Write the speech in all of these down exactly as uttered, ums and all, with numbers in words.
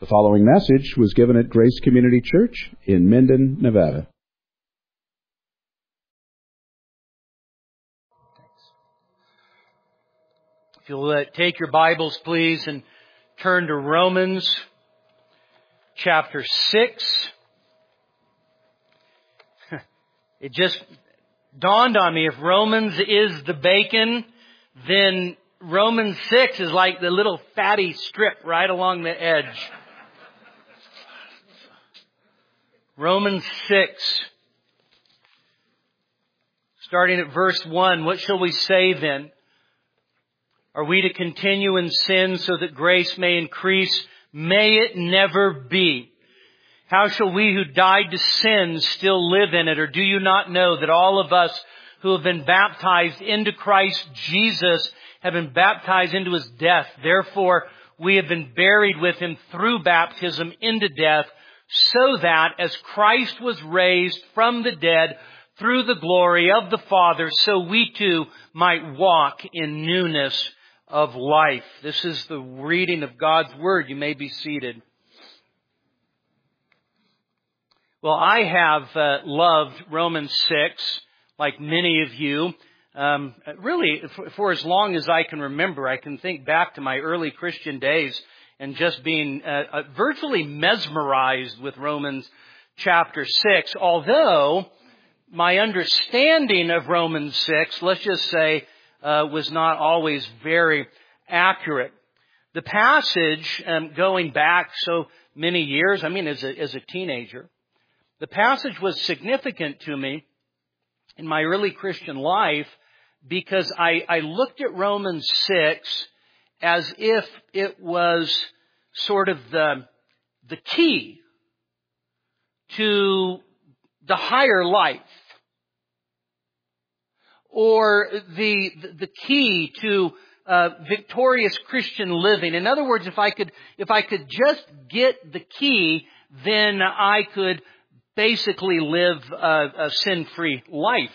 The following message was given at Grace Community Church in Minden, Nevada. If you'll uh, take your Bibles, please, and turn to Romans chapter six. It just dawned on me, if Romans is the bacon, then Romans six is like the little fatty strip right along the edge. Romans six, starting at verse one, what shall we say then? Are we to continue in sin so that grace may increase? May it never be. How shall we who died to sin still live in it? Or do you not know that all of us who have been baptized into Christ Jesus have been baptized into His death? Therefore, we have been buried with Him through baptism into death, so that as Christ was raised from the dead through the glory of the Father, so we too might walk in newness of life. This is the reading of God's Word. You may be seated. Well, I have uh, loved Romans six, like many of you. Um, really, for, for as long as I can remember, I can think back to my early Christian days and just being uh, uh, virtually mesmerized with Romans chapter six. Although my understanding of Romans six, let's just say, uh, was not always very accurate. The passage, um, going back so many years, I mean, as a, as a teenager, the passage was significant to me in my early Christian life because I, I looked at Romans six as if it was sort of the, the key to the higher life, or the, the key to uh, victorious Christian living. In other words, if I could, if I could just get the key, then I could basically live a, a sin-free life.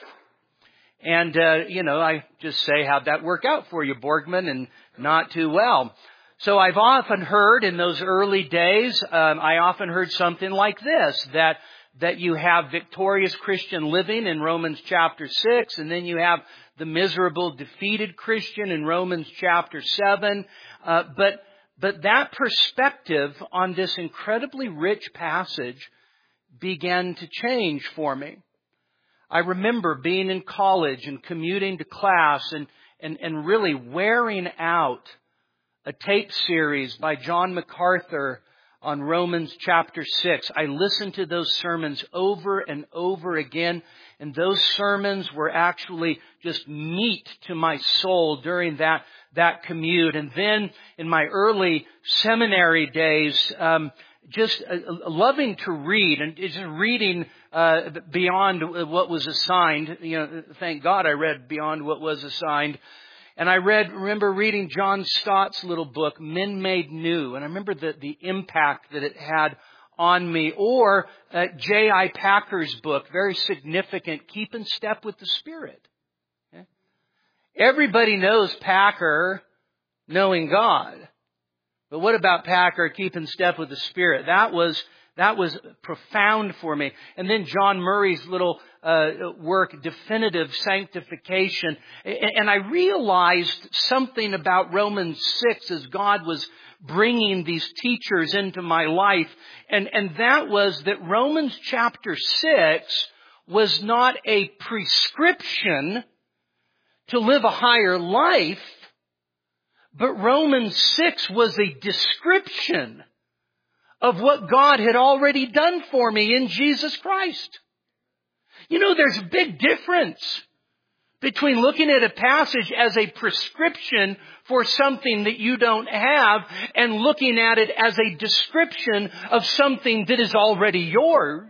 And, uh, you know, I just say, how'd that work out for you, Borgman? And not too well. So I've often heard in those early days, um, I often heard something like this, that that you have victorious Christian living in Romans chapter six, and then you have the miserable, defeated Christian in Romans chapter seven. Uh, but but that perspective on this incredibly rich passage began to change for me. I remember being in college and commuting to class and, and, and really wearing out a tape series by John MacArthur on Romans chapter six. I listened to those sermons over and over again, and those sermons were actually just meat to my soul during that, that commute. And then in my early seminary days, um, just uh, loving to read and just reading uh, beyond what was assigned. You know, thank God I read beyond what was assigned. And I read, remember reading John Stott's little book, Men Made New. And I remember the, the impact that it had on me. Or uh, J I Packer's book, very significant, Keep in Step with the Spirit. Okay? Everybody knows Packer, Knowing God. But what about Packer, Keep in Step with the Spirit? That was that was profound for me. And then John Murray's little uh, work, Definitive Sanctification. And I realized something about Romans six as God was bringing these teachers into my life. And, and that was that Romans chapter six was not a prescription to live a higher life, but Romans six was a description of what God had already done for me in Jesus Christ. You know, there's a big difference between looking at a passage as a prescription for something that you don't have and looking at it as a description of something that is already yours.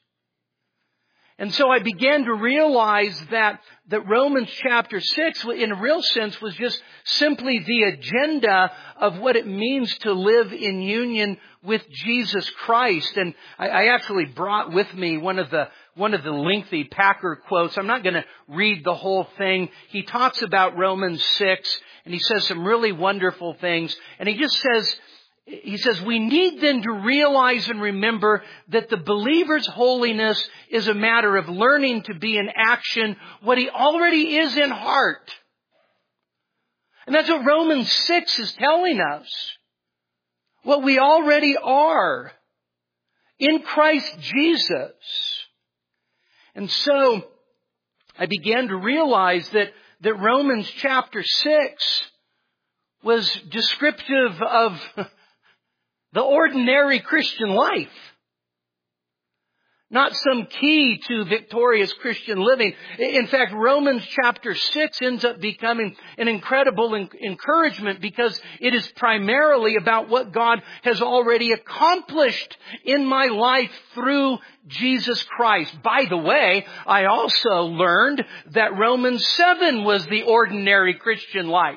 And so I began to realize that, that Romans chapter six, in a real sense, was just simply the agenda of what it means to live in union with Jesus Christ. And I, I actually brought with me one of the one of the lengthy Packer quotes. I'm not going to read the whole thing. He talks about Romans six, and he says some really wonderful things. And he just says, He says, we need then to realize and remember that the believer's holiness is a matter of learning to be in action what he already is in heart. And that's what Romans six is telling us. What we already are in Christ Jesus. And so I began to realize that, that Romans chapter six was descriptive of the ordinary Christian life. Not some key to victorious Christian living. In fact, Romans chapter six ends up becoming an incredible encouragement because it is primarily about what God has already accomplished in my life through Jesus Christ. By the way, I also learned that Romans seven was the ordinary Christian life.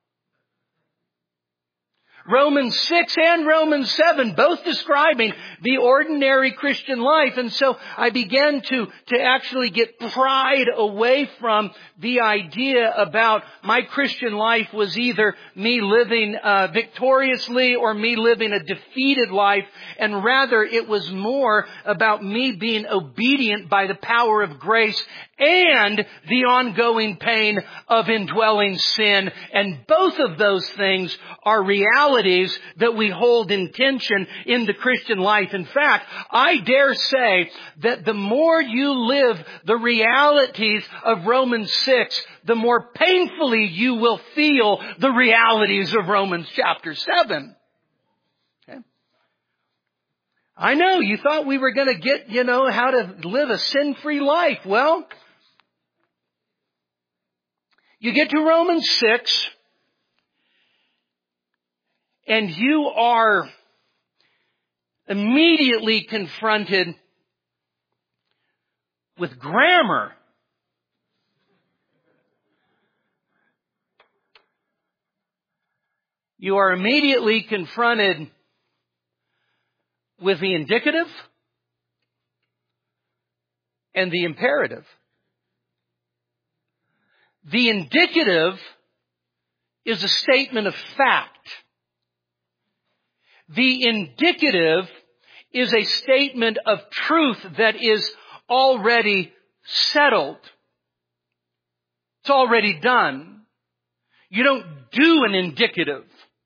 Romans six and Romans seven, both describing the ordinary Christian life. And so I began to, to actually get pride away from the idea about my Christian life was either me living uh, victoriously or me living a defeated life. And rather it was more about me being obedient by the power of grace and the ongoing pain of indwelling sin. And both of those things are realities that we hold in tension in the Christian life. In fact, I dare say that the more you live the realities of Romans six, the more painfully you will feel the realities of Romans chapter seven. Okay? I know you thought we were going to get, you know, how to live a sin-free life. Well, you get to Romans six, and you are immediately confronted with grammar. You are immediately confronted with the indicative and the imperative. The indicative is a statement of fact. The indicative is a statement of truth that is already settled. It's already done. You don't do an indicative.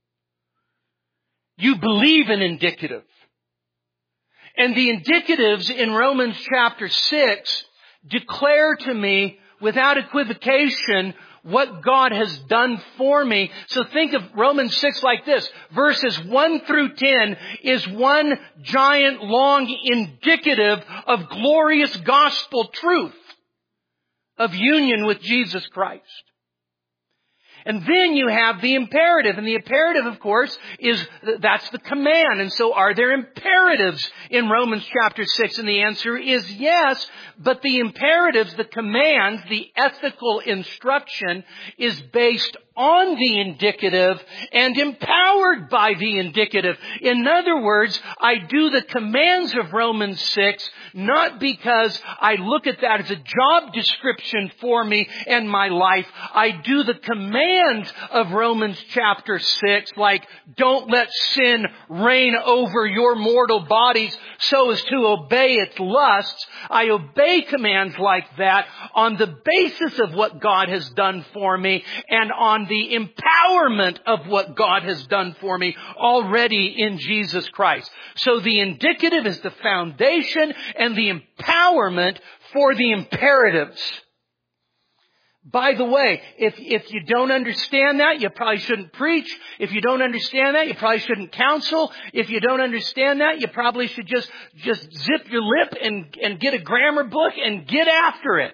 You believe an indicative. And the indicatives in Romans chapter six declare to me without equivocation what God has done for me. So think of Romans six like this. Verses one through ten is one giant long indicative of glorious gospel truth of union with Jesus Christ. And then you have the imperative. And the imperative, of course, is that's the command. And so are there imperatives in Romans chapter six? And the answer is yes. But the imperatives, the commands, the ethical instruction is based on the indicative and empowered by the indicative. In other words, I do the commands of Romans six not because I look at that as a job description for me and my life. I do the commands of Romans chapter six, like don't let sin reign over your mortal bodies so as to obey its lusts. I obey commands like that on the basis of what God has done for me and on the empowerment of what God has done for me already in Jesus Christ. So the indicative is the foundation and the empowerment for the imperatives. By the way, if, if you don't understand that, you probably shouldn't preach. If you don't understand that, you probably shouldn't counsel. If you don't understand that, you probably should just, just zip your lip and, and get a grammar book and get after it.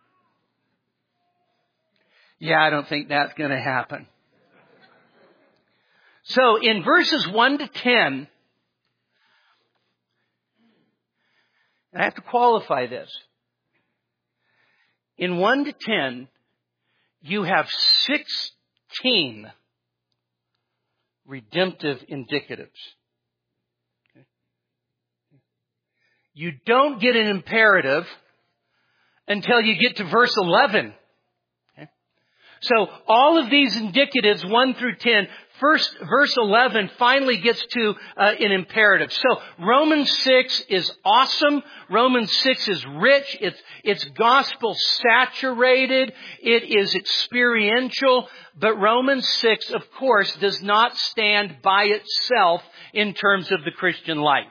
Yeah, I don't think that's going to happen. So in verses one to ten, and I have to qualify this. In one to ten, you have sixteen redemptive indicatives. Okay. You don't get an imperative until you get to verse eleven. Okay. So all of these indicatives, one through ten, first, verse eleven finally gets to uh, an imperative. So Romans six is awesome. Romans six is rich. It's, it's gospel saturated. It is experiential. But Romans six, of course, does not stand by itself in terms of the Christian life.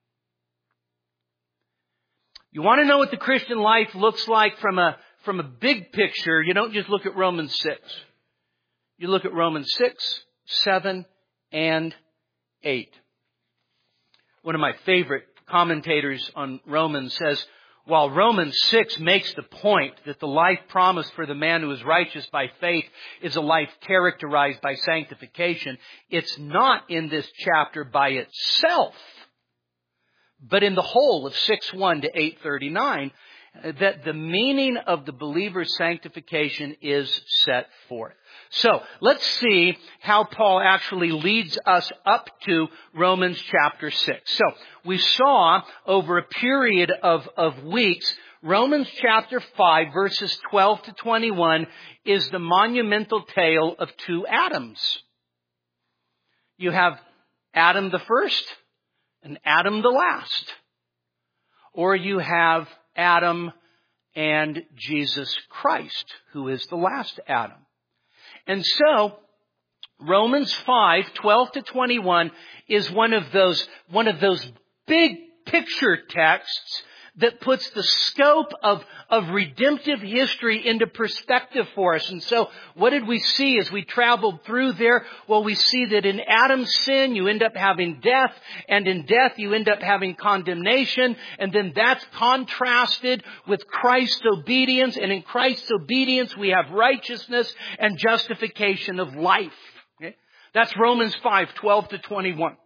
You want to know what the Christian life looks like from a From a big picture, you don't just look at Romans six. You look at Romans six, seven, and eight. One of my favorite commentators on Romans says, while Romans six makes the point that the life promised for the man who is righteous by faith is a life characterized by sanctification, it's not in this chapter by itself, but in the whole of six one to eight thirty-nine, that the meaning of the believer's sanctification is set forth. So, let's see how Paul actually leads us up to Romans chapter six. So, we saw over a period of, of weeks, Romans chapter five, verses twelve to twenty-one, is the monumental tale of two Adams. You have Adam the first and Adam the last. Or you have Adam and Jesus Christ, who is the last Adam. And so, Romans five, twelve to twenty-one is one of those, one of those big picture texts that puts the scope of, of redemptive history into perspective for us. And so, what did we see as we traveled through there? Well, we see that in Adam's sin, you end up having death, and in death, you end up having condemnation, and then that's contrasted with Christ's obedience, and in Christ's obedience, we have righteousness and justification of life. Okay? That's Romans five, twelve to twenty-one.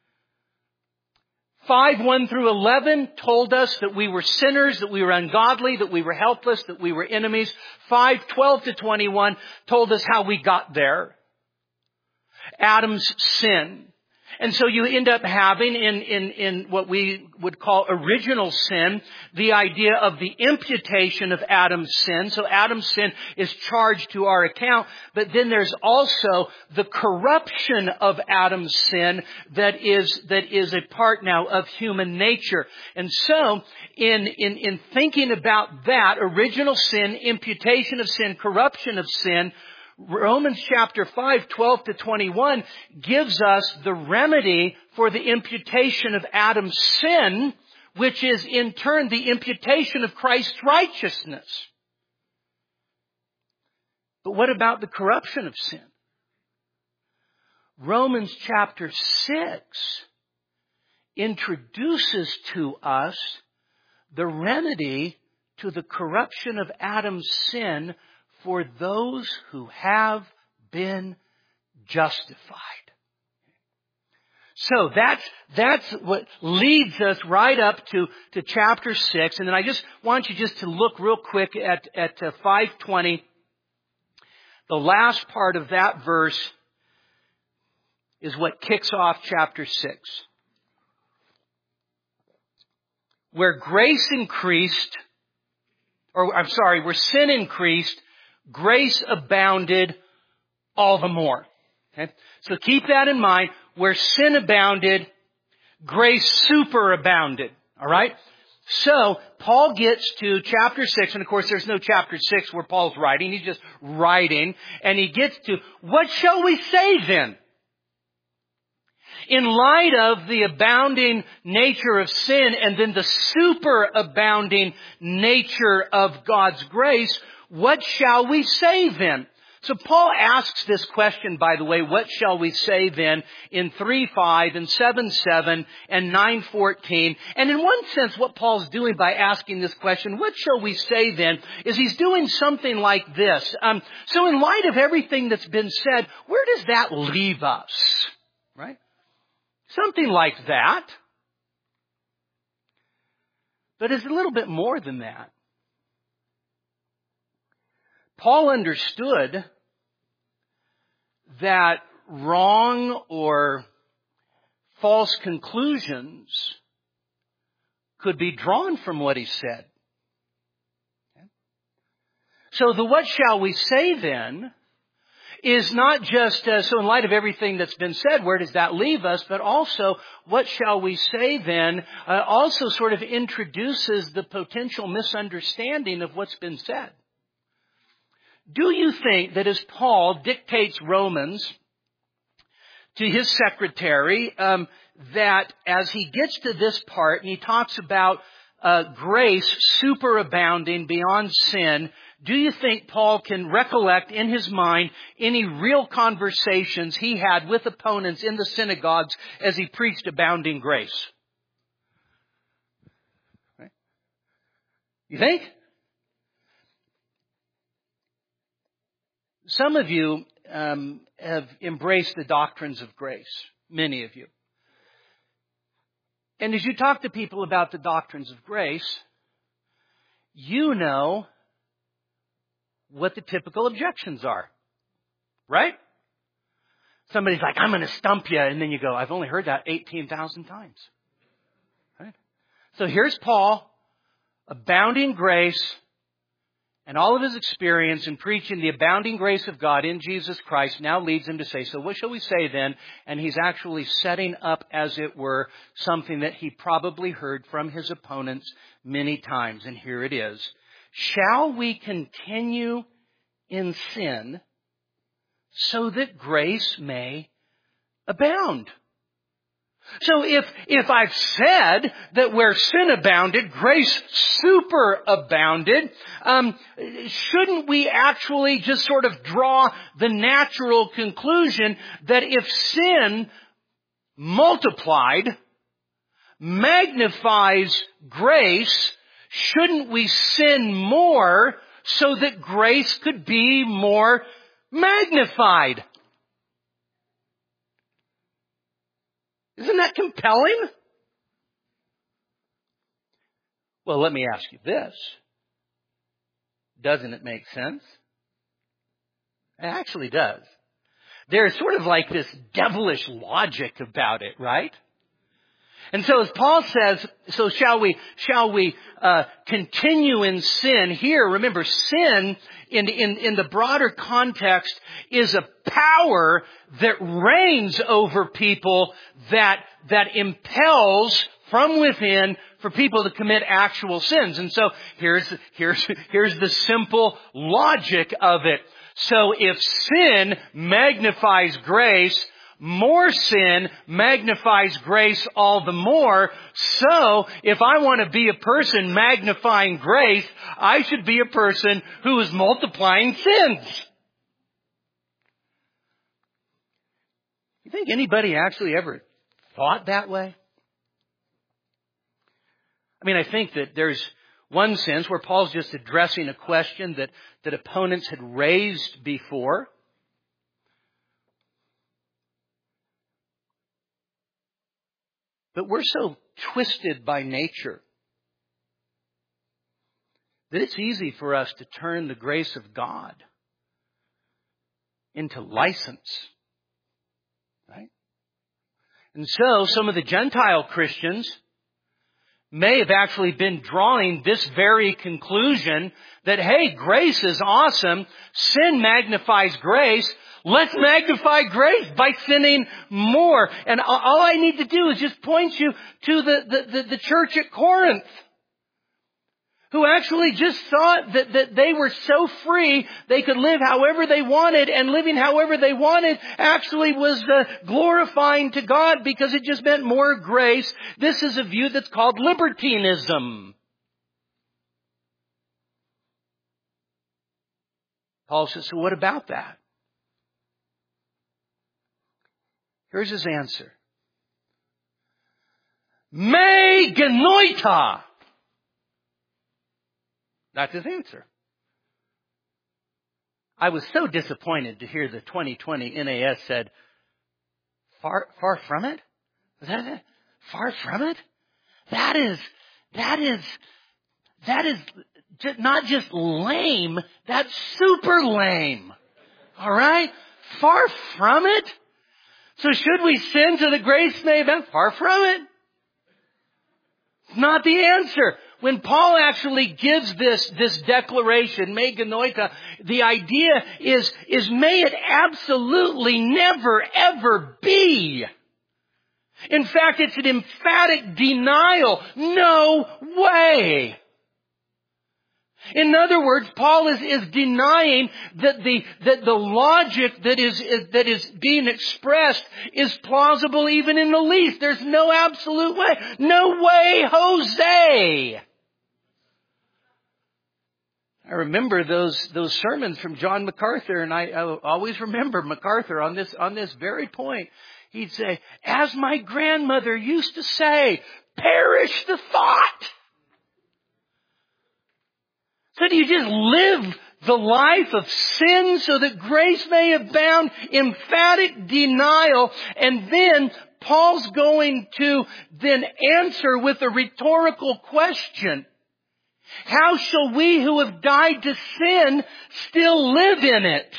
five, one through eleven told us that we were sinners, that we were ungodly, that we were helpless, that we were enemies. five, twelve to twenty-one told us how we got there. Adam's sin. And so you end up having in, in, in what we would call original sin, the idea of the imputation of Adam's sin. So Adam's sin is charged to our account, but then there's also the corruption of Adam's sin that is, that is a part now of human nature. And so in, in, in thinking about that, original sin, imputation of sin, corruption of sin, Romans chapter five, twelve to twenty-one gives us the remedy for the imputation of Adam's sin, which is in turn the imputation of Christ's righteousness. But what about the corruption of sin? Romans chapter six introduces to us the remedy to the corruption of Adam's sin for those who have been justified. So that's, that's what leads us right up to, to chapter six. And then I just want you just to look real quick at, at uh, five twenty. The last part of that verse is what kicks off chapter six. Where grace increased, or I'm sorry, where sin increased, grace abounded all the more. Okay? So keep that in mind. Where sin abounded, grace superabounded. All right? So Paul gets to chapter six, and of course there's no chapter six where Paul's writing. He's just writing. And he gets to, what shall we say then? In light of the abounding nature of sin and then the superabounding nature of God's grace, what shall we say then? So Paul asks this question, by the way, what shall we say then, in three five and seven seven and nine fourteen. And in one sense, what Paul's doing by asking this question, what shall we say then, is he's doing something like this. Um, so in light of everything that's been said, where does that leave us? Right? Something like that. But it's a little bit more than that. Paul understood that wrong or false conclusions could be drawn from what he said. So the what shall we say then is not just, uh, so in light of everything that's been said, where does that leave us? But also, what shall we say then uh, also sort of introduces the potential misunderstanding of what's been said. Do you think that as Paul dictates Romans to his secretary, um, that as he gets to this part and he talks about uh, grace superabounding beyond sin, do you think Paul can recollect in his mind any real conversations he had with opponents in the synagogues as he preached abounding grace? Right? You think? Some of you um, have embraced the doctrines of grace, many of you. And as you talk to people about the doctrines of grace, you know what the typical objections are. Right? Somebody's like, I'm going to stump you. And then you go, I've only heard that eighteen thousand times. Right? So here's Paul, abounding grace, and all of his experience in preaching the abounding grace of God in Jesus Christ now leads him to say, so what shall we say then? And he's actually setting up, as it were, something that he probably heard from his opponents many times. And here it is. Shall we continue in sin so that grace may abound? So if, if I've said that where sin abounded, grace superabounded, um, shouldn't we actually just sort of draw the natural conclusion that if sin multiplied, magnifies grace, shouldn't we sin more so that grace could be more magnified? Isn't that compelling? Well, let me ask you this. Doesn't it make sense? It actually does. There's sort of like this devilish logic about it, right? And so as Paul says, so shall we, shall we, uh, continue in sin here? Remember, sin in, in, in the broader context is a power that reigns over people that, that impels from within for people to commit actual sins. And so here's, here's, here's the simple logic of it. So if sin magnifies grace, more sin magnifies grace all the more. So, if I want to be a person magnifying grace, I should be a person who is multiplying sins. You think anybody actually ever thought that way? I mean, I think that there's one sense where Paul's just addressing a question that, that opponents had raised before. But we're so twisted by nature that it's easy for us to turn the grace of God into license. Right? And so some of the Gentile Christians may have actually been drawing this very conclusion that, hey, grace is awesome. Sin magnifies grace. Let's magnify grace by sinning more. And all I need to do is just point you to the, the, the, the church at Corinth, who actually just thought that, that they were so free they could live however they wanted, and living however they wanted actually was uh, glorifying to God because it just meant more grace. This is a view that's called libertinism. Paul says, so what about that? Here's his answer. Me genoita. That's his answer. I was so disappointed to hear the twenty twenty N A S said, far, far from it? Is that it? Far from it? That is, that is, that is not just lame, that's super lame. Alright? Far from it? So should we sin to the grace may abound? Far from it. It's not the answer. when Paul actually gives this, this declaration, me genoita, the idea is, is may it absolutely never ever be. In fact, it's an emphatic denial. No way. In other words, Paul is, is denying that the, that the logic that is, is, that is being expressed is plausible even in the least. There's no absolute way. No way, Jose. I remember those, those sermons from John MacArthur, and I, I always remember MacArthur on this, on this very point. He'd say, as my grandmother used to say, perish the thought. So do you just live the life of sin so that grace may abound? Emphatic denial. And then Paul's going to then answer with a rhetorical question. How shall we who have died to sin still live in it?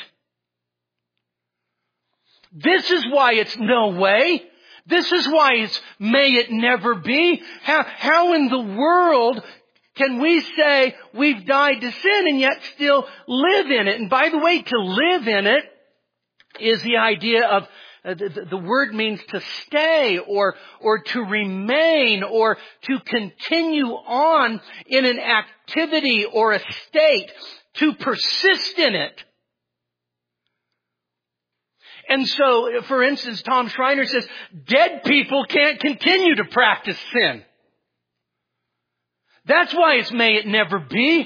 This is why it's no way. This is why it's may it never be. How, how in the world can we say we've died to sin and yet still live in it? And by the way, to live in it is the idea of, uh, the, the word means to stay or, or to remain or to continue on in an activity or a state, to persist in it. And so, for instance, Tom Schreiner says, dead people can't continue to practice sin. That's why it's may it never be.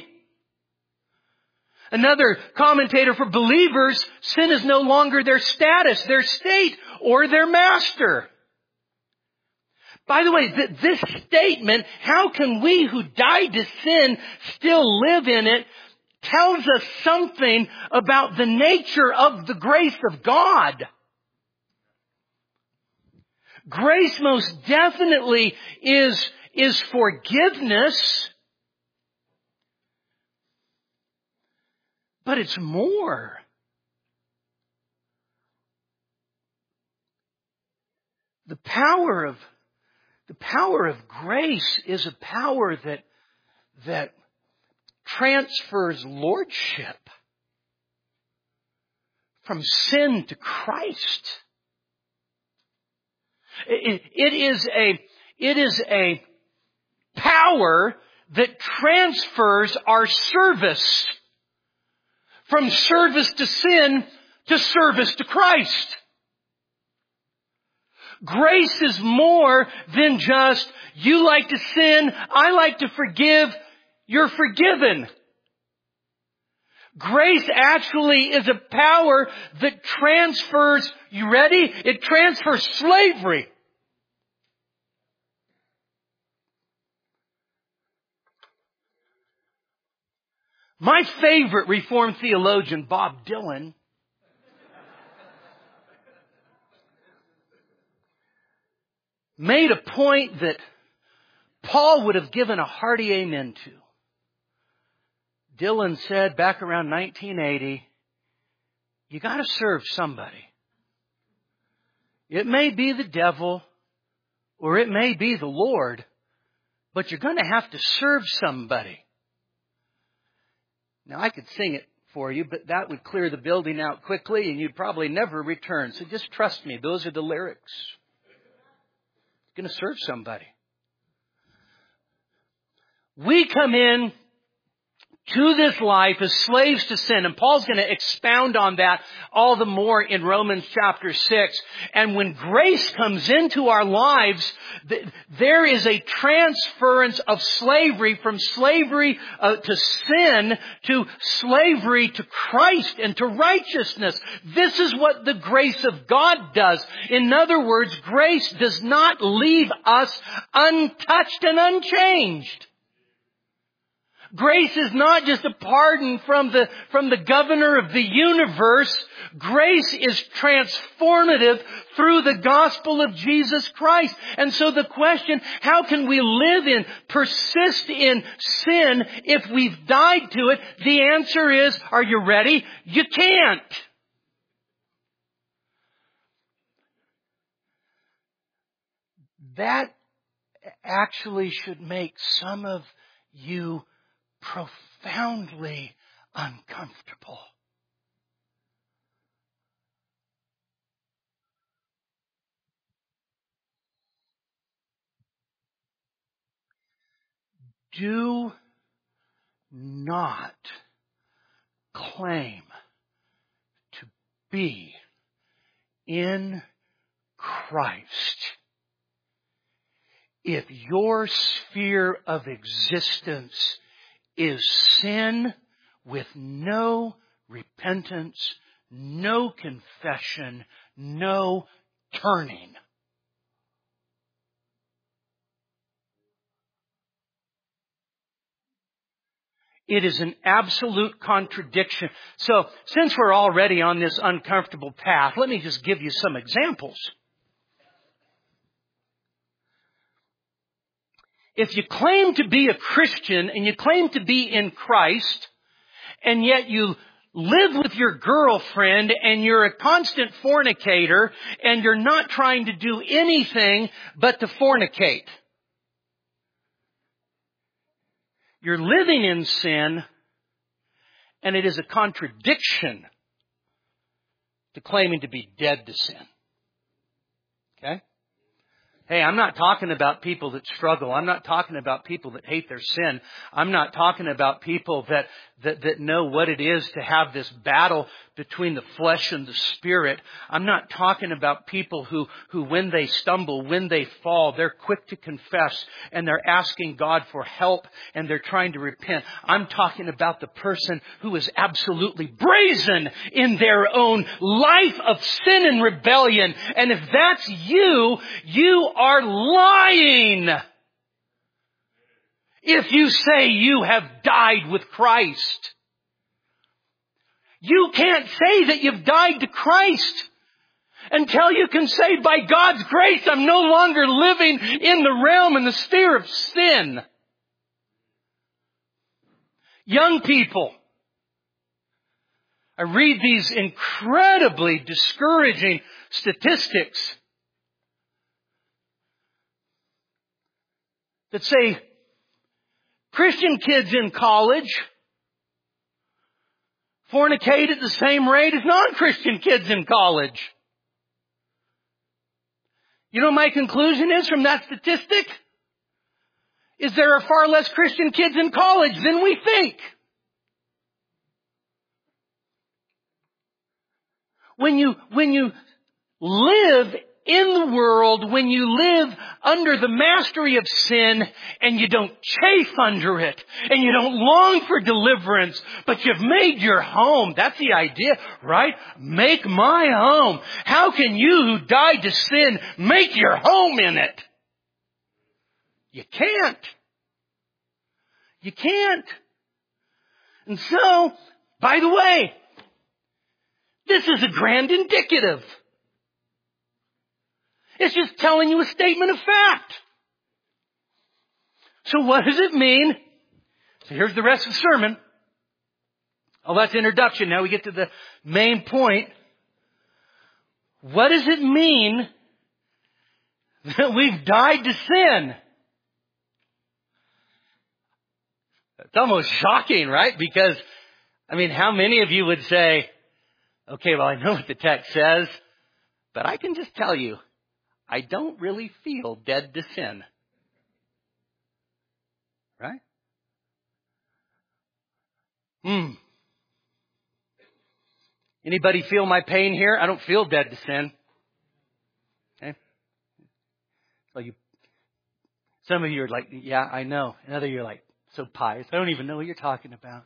Another commentator for believers, sin is no longer their status, their state, or their master. By the way, th- this statement, how can we who died to sin still live in it, tells us something about the nature of the grace of God. Grace most definitely is, is forgiveness, but it's more. The power of, the power of grace is a power that, that transfers lordship from sin to Christ. It, it is a, it is a power that transfers our service from service to sin to service to Christ. Grace is more than just, you like to sin, I like to forgive, you're forgiven. Grace actually is a power that transfers, you ready? It transfers slavery. My favorite Reformed theologian, Bob Dylan, made a point that Paul would have given a hearty amen to. Dylan said back around nineteen eighty, you got to serve somebody. It may be the devil or it may be the Lord, but you're going to have to serve somebody. Now, I could sing it for you, but that would clear the building out quickly and you'd probably never return. So just trust me, those are the lyrics. You're going to serve somebody. We come in to this life as slaves to sin. And Paul's going to expound on that all the more in Romans chapter six. And when grace comes into our lives, there is a transference of slavery from slavery uh, to sin to slavery to Christ and to righteousness. This is what the grace of God does. In other words, grace does not leave us untouched and unchanged. Grace is not just a pardon from the, from the governor of the universe. Grace is transformative through the gospel of Jesus Christ. And so the question, how can we live in, persist in sin if we've died to it? The answer is, are you ready? You can't. That actually should make some of you profoundly uncomfortable. Do not claim to be in Christ if your sphere of existence is sin with no repentance, no confession, no turning. It is an absolute contradiction. So, since we're already on this uncomfortable path, let me just give you some examples. If you claim to be a Christian and you claim to be in Christ, and yet you live with your girlfriend and you're a constant fornicator and you're not trying to do anything but to fornicate, you're living in sin, and it is a contradiction to claiming to be dead to sin. Okay? Hey, I'm not talking about people that struggle. I'm not talking about people that hate their sin. I'm not talking about people that, that, that know what it is to have this battle between the flesh and the spirit. I'm not talking about people who, who when they stumble, when they fall, they're quick to confess and they're asking God for help and they're trying to repent. I'm talking about the person who is absolutely brazen in their own life of sin and rebellion. And if that's you, you are lying if you say you have died with Christ. You can't say that you've died to Christ until you can say, by God's grace, I'm no longer living in the realm and the sphere of sin. Young people, I read these incredibly discouraging statistics that say Christian kids in college fornicate at the same rate as non-Christian kids in college. You know what my conclusion is from that statistic? Is there are far less Christian kids in college than we think. When you, when you live in the world, when you live under the mastery of sin and you don't chafe under it and you don't long for deliverance, but you've made your home. That's the idea, right? Make my home. How can you who died to sin make your home in it? You can't. You can't. And so, by the way, this is a grand indicative. It's just telling you a statement of fact. So what does it mean? So here's the rest of the sermon. Oh, that's introduction. Now we get to the main point. What does it mean that we've died to sin? It's almost shocking, right? Because, I mean, how many of you would say, okay, well, I know what the text says, but I can just tell you, I don't really feel dead to sin. Right? Hmm. Anybody feel my pain here? I don't feel dead to sin. Okay? So you, some of you are like, yeah, I know. And other of you are like, so pious. I don't even know what you're talking about.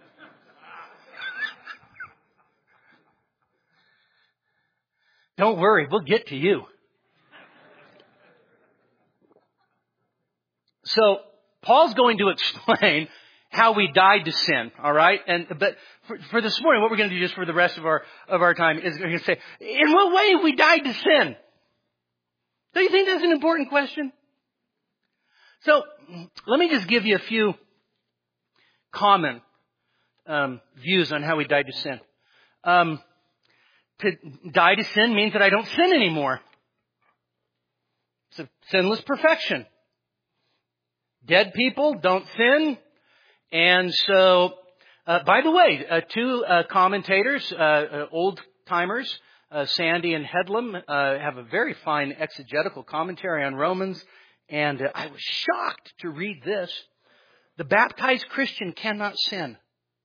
Don't worry, we'll get to you. So, Paul's going to explain how we died to sin, all right? And but for, for this morning, what we're going to do just for the rest of our of our time is we're going to say, in what way have we died to sin? Don't you think that's an important question? So, let me just give you a few common um, views on how we died to sin. Um, to die to sin means that I don't sin anymore. It's a sinless perfection. dead people don't sin. And so, uh, by the way, uh, two uh, commentators, uh, uh, old-timers, uh, Sandy and Headlam, uh, have a very fine exegetical commentary on Romans. And uh, I was shocked to read this. The baptized Christian cannot sin.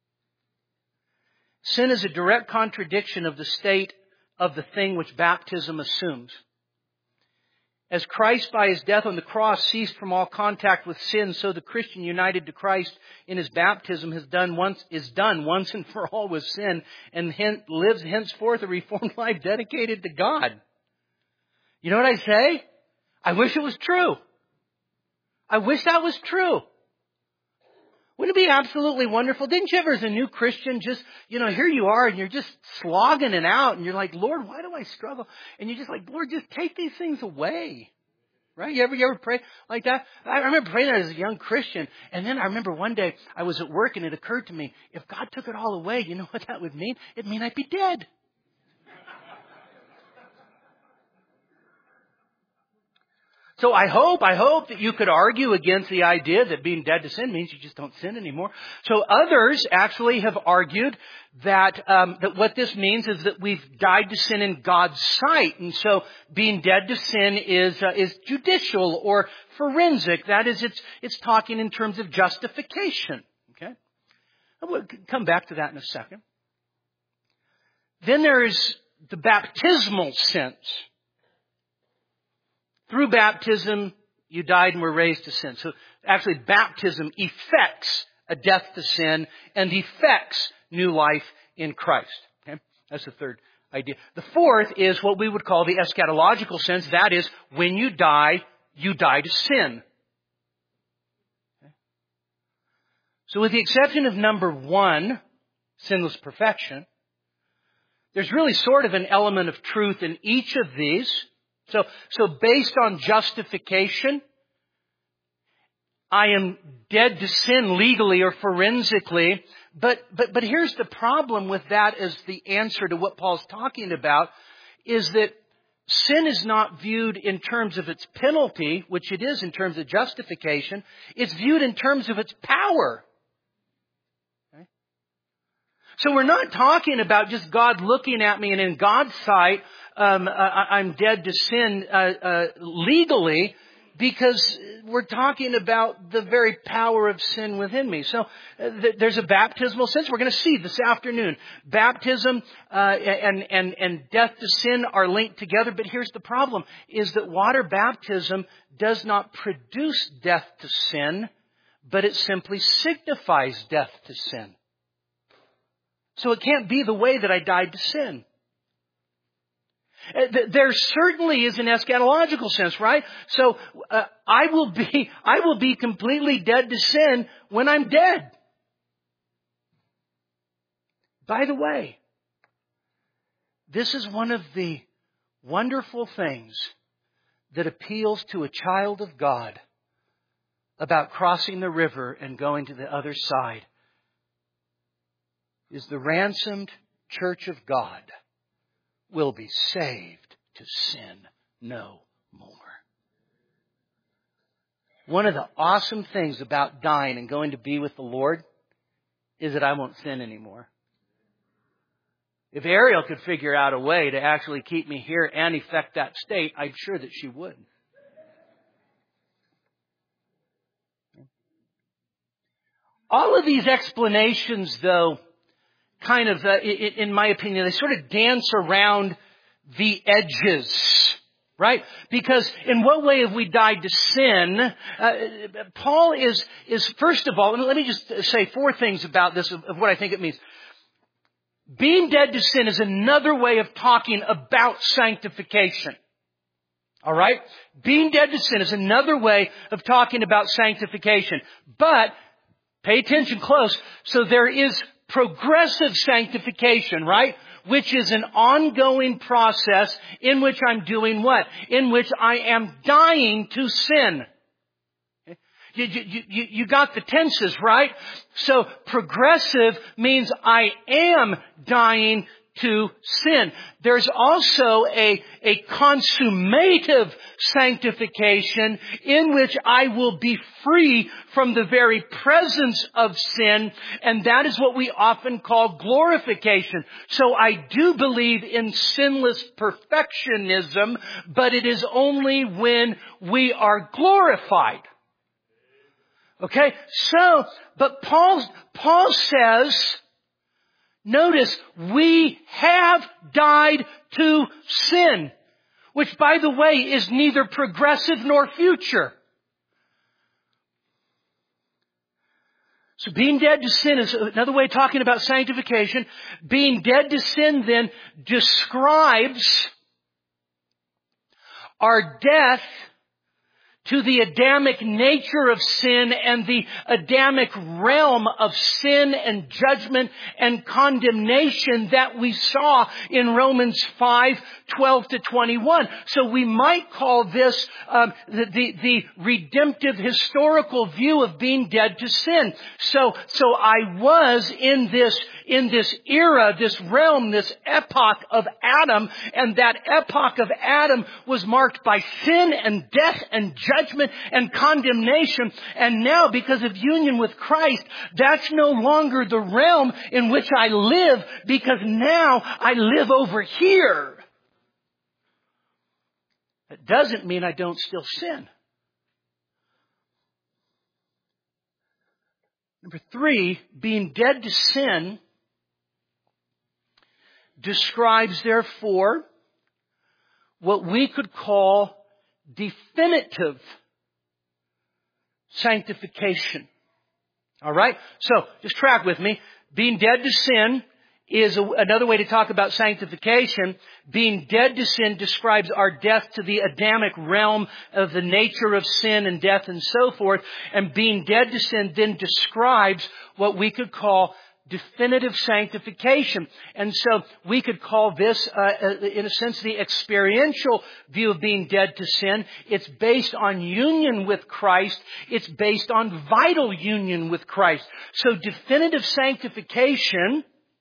Sin is a direct contradiction of the state of the thing which baptism assumes. As Christ by His death on the cross ceased from all contact with sin, so the Christian united to Christ in his baptism has done once, is done once and for all with sin, and hence, lives henceforth a reformed life dedicated to God. You know what I say? I wish it was true. I wish that was true. Wouldn't it be absolutely wonderful? Didn't you ever, as a new Christian, just, you know, here you are and you're just slogging it out and you're like, Lord, why do I struggle? And you're just like, Lord, just take these things away. Right? You ever, you ever pray like that? I remember praying that as a young Christian. And then I remember one day I was at work and it occurred to me, if God took it all away, you know what that would mean? It'd mean I'd be dead. So I hope, I hope that you could argue against the idea that being dead to sin means you just don't sin anymore. So others actually have argued that um, that what this means is that we've died to sin in God's sight, and so being dead to sin is uh, is judicial or forensic. That is, it's it's talking in terms of justification. Okay, we'll come back to that in a second. Then there is the baptismal sense. Through baptism, you died and were raised to sin. So actually, baptism effects a death to sin and effects new life in Christ. Okay? That's the third idea. The fourth is what we would call the eschatological sense. That is, when you die, you die to sin. Okay? So with the exception of number one, sinless perfection, there's really sort of an element of truth in each of these. So, so based on justification, I am dead to sin legally or forensically. But, but, but here's the problem with that as the answer to what Paul's talking about, is that sin is not viewed in terms of its penalty, which it is in terms of justification. It's viewed in terms of its power. Okay? So we're not talking about just God looking at me and in God's sight, Um, I, I'm dead to sin uh, uh, legally, because we're talking about the very power of sin within me. So uh, th- there's a baptismal sense. We're going to see this afternoon. Baptism uh, and, and, and death to sin are linked together. But here's the problem, is that water baptism does not produce death to sin, but it simply signifies death to sin. So it can't be the way that I died to sin. There certainly is an eschatological sense, right? So uh, I will be I will be completely dead to sin when I'm dead. By the way, this is one of the wonderful things that appeals to a child of God about crossing the river and going to the other side, is the ransomed church of God will be saved to sin no more. One of the awesome things about dying and going to be with the Lord is that I won't sin anymore. If Ariel could figure out a way to actually keep me here and effect that state, I'm sure that she would. All of these explanations, though, kind of, uh, in my opinion, they sort of dance around the edges, right? Because in what way have we died to sin? Uh, Paul is, is first of all, let me just say four things about this of, of what I think it means. Being dead to sin is another way of talking about sanctification. All right? Being dead to sin is another way of talking about sanctification. But pay attention close. So there is progressive sanctification, right? Which is an ongoing process in which I'm doing what? In which I am dying to sin. You, you, you, you got the tenses, right? So progressive means I am dying to sin. There's also a, a consummative sanctification in which I will be free from the very presence of sin, and that is what we often call glorification. So I do believe in sinless perfectionism, but it is only when we are glorified. Okay, so, but Paul, Paul says, notice, we have died to sin, which, by the way, is neither progressive nor future. So being dead to sin is another way of talking about sanctification. Being dead to sin then describes our death to the Adamic nature of sin and the Adamic realm of sin and judgment and condemnation that we saw in Romans five, twelve to twenty-one. So we might call this um, the, the, the redemptive historical view of being dead to sin. So, so I was in this, in this era, this realm, this epoch of Adam, and that epoch of Adam was marked by sin and death and judgment. Judgment and condemnation. And now, because of union with Christ, that's no longer the realm in which I live, because now I live over here. It doesn't mean I don't still sin. Number three, being dead to sin describes, therefore, what we could call definitive sanctification. All right? So, just track with me. Being dead to sin is a, another way to talk about sanctification. Being dead to sin describes our death to the Adamic realm of the nature of sin and death and so forth. And being dead to sin then describes what we could call definitive sanctification. And so we could call this, uh, in a sense, the experiential view of being dead to sin. It's based on union with Christ. It's based on vital union with Christ. So definitive sanctification,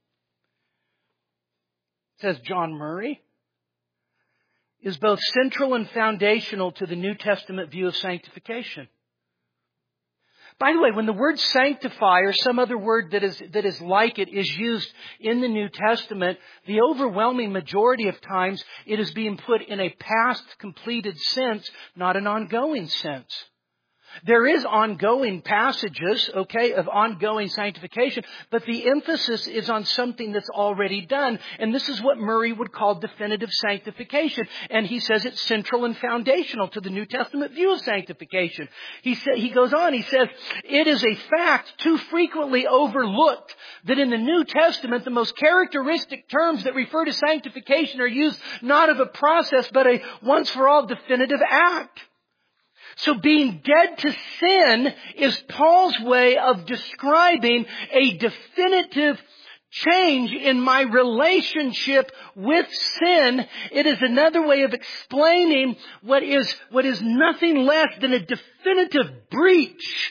says John Murray, is both central and foundational to the New Testament view of sanctification. By the way, when the word sanctify or some other word that is, that is like it is used in the New Testament, the overwhelming majority of times it is being put in a past completed sense, not an ongoing sense. There is ongoing passages, okay, of ongoing sanctification, but the emphasis is on something that's already done. And this is what Murray would call definitive sanctification. And he says it's central and foundational to the New Testament view of sanctification. He sa- he goes on, he says, it is a fact too frequently overlooked that in the New Testament, the most characteristic terms that refer to sanctification are used not of a process, but a once-for-all definitive act. So being dead to sin is Paul's way of describing a definitive change in my relationship with sin. It is another way of explaining what is, what is nothing less than a definitive breach,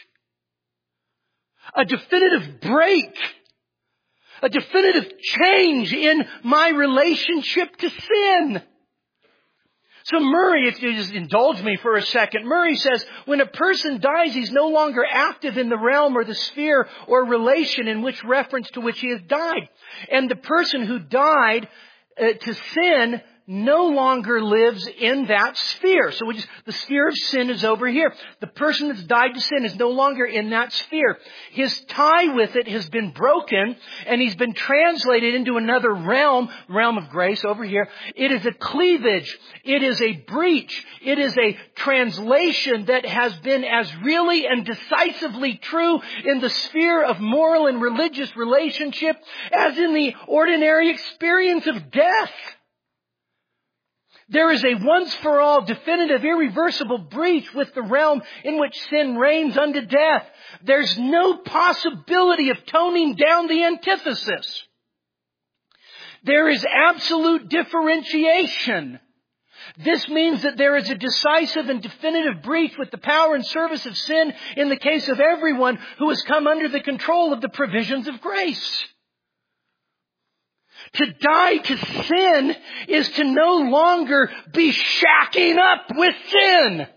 a definitive break, a definitive change in my relationship to sin. So Murray, if you just indulge me for a second, Murray says when a person dies, he's no longer active in the realm or the sphere or relation in which reference to which he has died. And the person who died uh, to sin no longer lives in that sphere. So we just, the sphere of sin is over here. The person that's died to sin is no longer in that sphere. His tie with it has been broken and he's been translated into another realm, realm of grace over here. It is a cleavage. It is a breach. It is a translation that has been as really and decisively true in the sphere of moral and religious relationship as in the ordinary experience of death. There is a once-for-all, definitive, irreversible breach with the realm in which sin reigns unto death. There's no possibility of toning down the antithesis. There is absolute differentiation. This means that there is a decisive and definitive breach with the power and service of sin in the case of everyone who has come under the control of the provisions of grace. To die to sin is to no longer be shacking up with sin.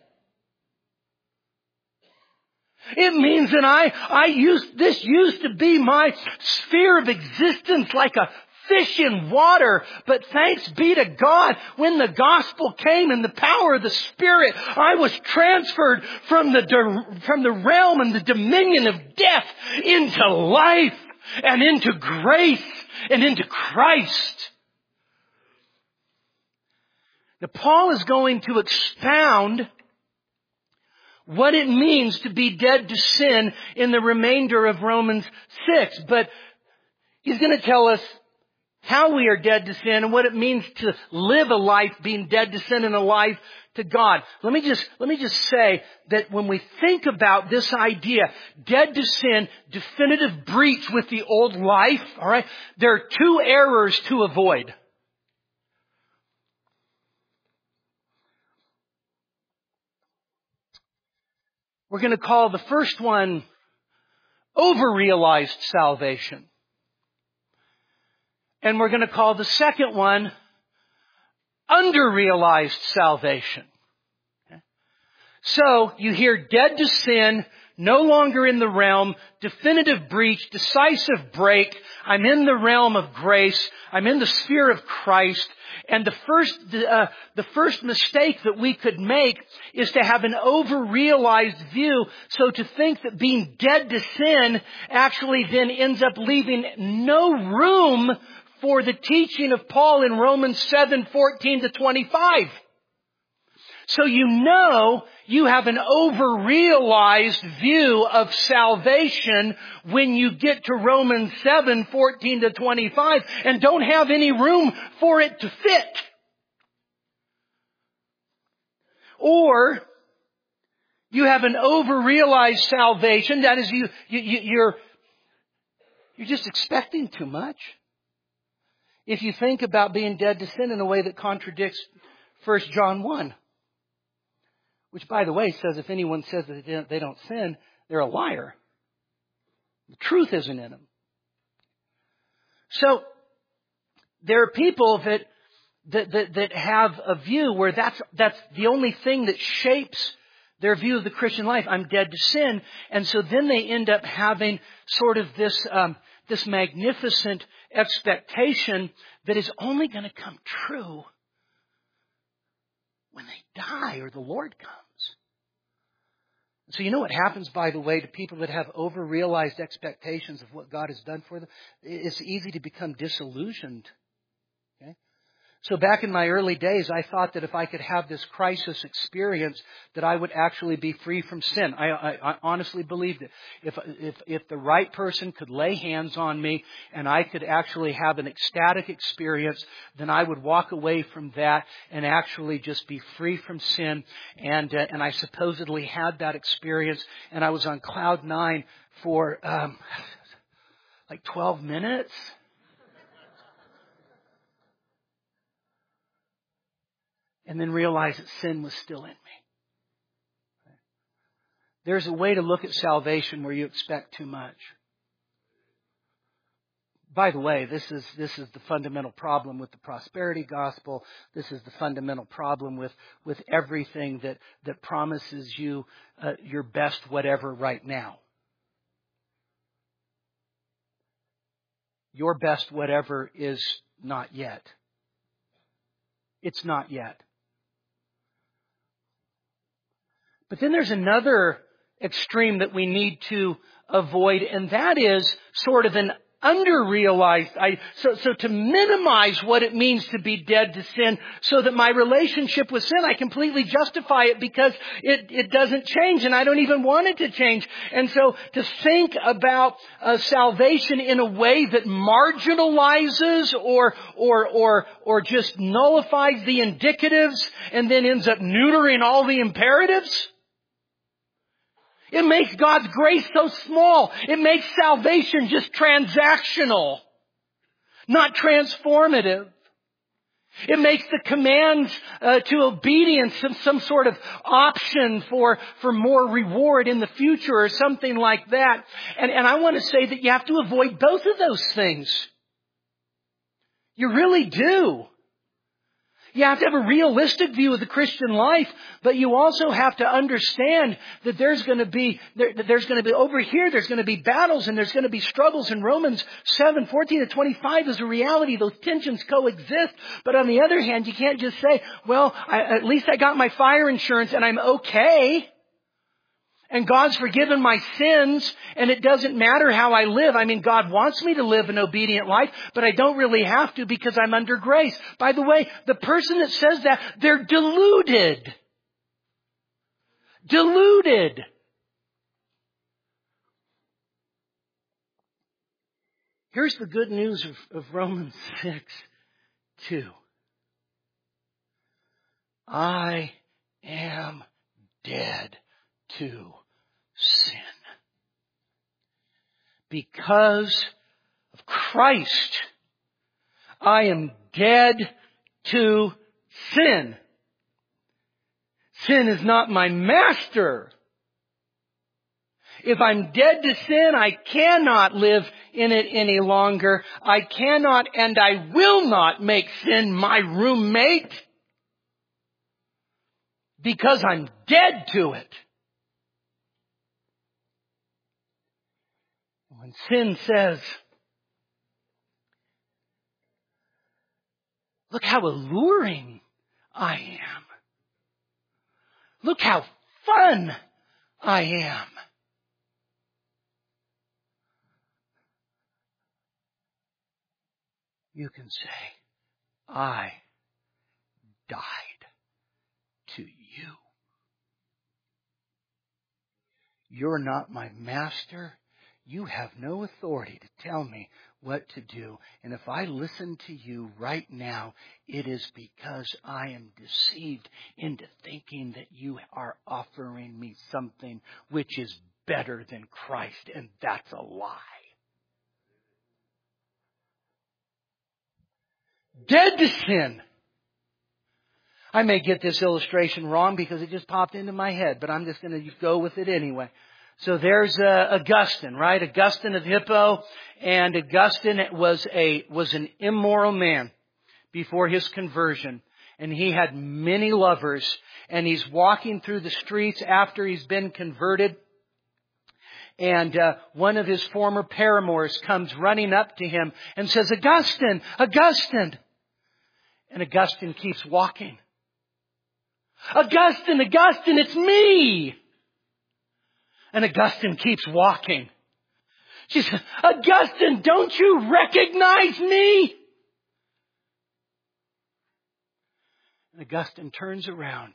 It means that I, I used, this used to be my sphere of existence like a fish in water. But thanks be to God, when the gospel came in the power of the Spirit, I was transferred from the, from the realm and the dominion of death into life and into grace and into Christ. Now, Paul is going to expound what it means to be dead to sin in the remainder of Romans six. But he's going to tell us how we are dead to sin and what it means to live a life being dead to sin and alive to God. Let me just, let me just say that when we think about this idea, dead to sin, definitive breach with the old life, all right, there are two errors to avoid. We're going to call the first one over-realized salvation. And we're going to call the second one under-realized salvation. Okay? So you hear dead to sin, no longer in the realm, definitive breach, decisive break. I'm in the realm of grace. I'm in the sphere of Christ. And the first, uh, the first mistake that we could make is to have an over-realized view. So to think that being dead to sin actually then ends up leaving no room for the teaching of Paul in Romans seven, fourteen to twenty-five. So you know you have an over-realized view of salvation when you get to Romans seven, fourteen to twenty-five and don't have any room for it to fit. Or you have an over-realized salvation, that is you, you, you you're, you're just expecting too much. If you think about being dead to sin in a way that contradicts First John one. Which, by the way, says if anyone says that they don't sin, they're a liar. The truth isn't in them. So, there are people that, that, that, that have a view where that's, that's the only thing that shapes their view of the Christian life. I'm dead to sin. And so then they end up having sort of this, um, this magnificent expectation that is only going to come true when they die or the Lord comes. So you know what happens, by the way, to people that have over-realized expectations of what God has done for them? It's easy to become disillusioned. Okay? So back in my early days, I thought that if I could have this crisis experience, that I would actually be free from sin. I, I, I honestly believed it. If, if, if the right person could lay hands on me and I could actually have an ecstatic experience, then I would walk away from that and actually just be free from sin. And, uh, and I supposedly had that experience, and I was on cloud nine for um, like twelve minutes. And then realize that sin was still in me. There's a way to look at salvation where you expect too much. By the way, this is this is the fundamental problem with the prosperity gospel. This is the fundamental problem with, with everything that, that promises you uh, your best whatever right now. Your best whatever is not yet. It's not yet. But then there's another extreme that we need to avoid, and that is sort of an under-realized. I, so, so to minimize what it means to be dead to sin, so that my relationship with sin, I completely justify it because it, it doesn't change, and I don't even want it to change. And so to think about uh, salvation in a way that marginalizes or or or or just nullifies the indicatives and then ends up neutering all the imperatives. It makes God's grace so small. It makes salvation just transactional, not transformative. It makes the commands uh, to obedience some, some sort of option for, for more reward in the future or something like that. And, and I want to say that you have to avoid both of those things. You really do. You have to have a realistic view of the Christian life, but you also have to understand that there's going to be, there, there's going to be, over here, there's going to be battles and there's going to be struggles. In Romans seven, fourteen to twenty-five is a reality. Those tensions coexist. But on the other hand, you can't just say, well, I, at least I got my fire insurance and I'm okay. And God's forgiven my sins, and it doesn't matter how I live. I mean, God wants me to live an obedient life, but I don't really have to because I'm under grace. By the way, the person that says that, they're deluded. Deluded. Here's the good news of, of Romans six two. I am dead to sin. Because of Christ, I am dead to sin. Sin is not my master. If I'm dead to sin, I cannot live in it any longer. I cannot and I will not make sin my roommate. Because I'm dead to it. When sin says, look how alluring I am. Look how fun I am. You can say, I died to you. You're not my master. You have no authority to tell me what to do. And if I listen to you right now, it is because I am deceived into thinking that you are offering me something which is better than Christ. And that's a lie. Dead to sin. I may get this illustration wrong because it just popped into my head, but I'm just going to go with it anyway. So there's uh, Augustine, right? Augustine of Hippo, and Augustine was a was an immoral man before his conversion, and he had many lovers, and he's walking through the streets after he's been converted, and uh, one of his former paramours comes running up to him and says, Augustine, Augustine. And Augustine keeps walking. Augustine, Augustine, it's me. And Augustine keeps walking. She says, Augustine, don't you recognize me? And Augustine turns around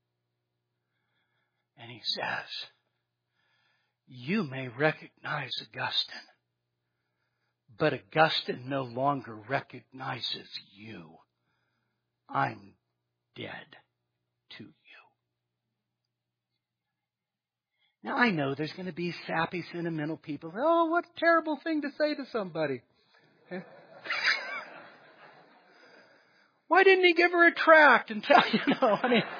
and he says, you may recognize Augustine, but Augustine no longer recognizes you. I'm dead to you. Now, I know there's going to be sappy, sentimental people. Oh, what a terrible thing to say to somebody. Why didn't he give her a tract and tell you know? I mean,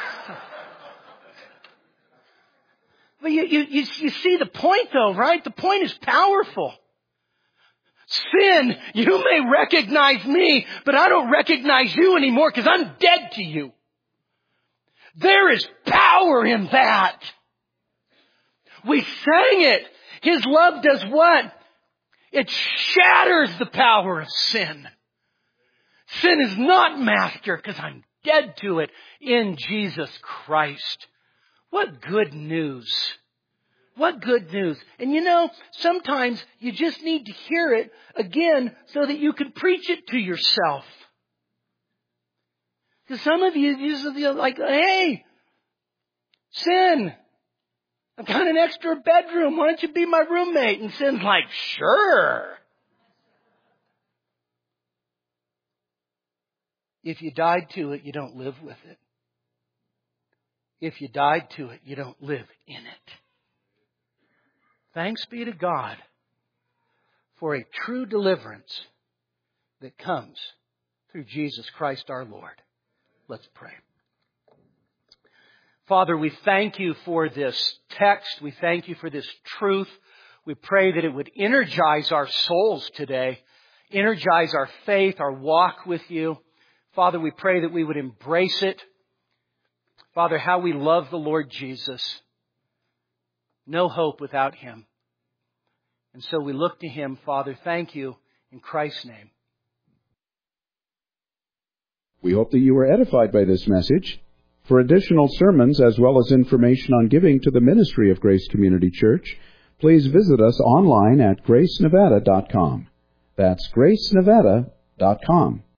but you, you, you, you see the point, though, right? The point is powerful. Sin, you may recognize me, but I don't recognize you anymore because I'm dead to you. There is power in that. We sang it. His love does what? It shatters the power of sin. Sin is not master because I'm dead to it in Jesus Christ. What good news. What good news. And you know, sometimes you just need to hear it again so that you can preach it to yourself. Because some of you, you're like, hey, sin, I've got an extra bedroom. Why don't you be my roommate? And sin's like, sure. If you died to it, you don't live with it. If you died to it, you don't live in it. Thanks be to God for a true deliverance that comes through Jesus Christ our Lord. Let's pray. Father, we thank you for this text. We thank you for this truth. We pray that it would energize our souls today energize our faith, our walk with you. Father, we pray that we would embrace it. Father, how we love the Lord Jesus. No hope without Him. And so we look to Him, Father. Thank you in Christ's name. We hope that you were edified by this message. For additional sermons as well as information on giving to the ministry of Grace Community Church, please visit us online at grace nevada dot com. That's grace nevada dot com.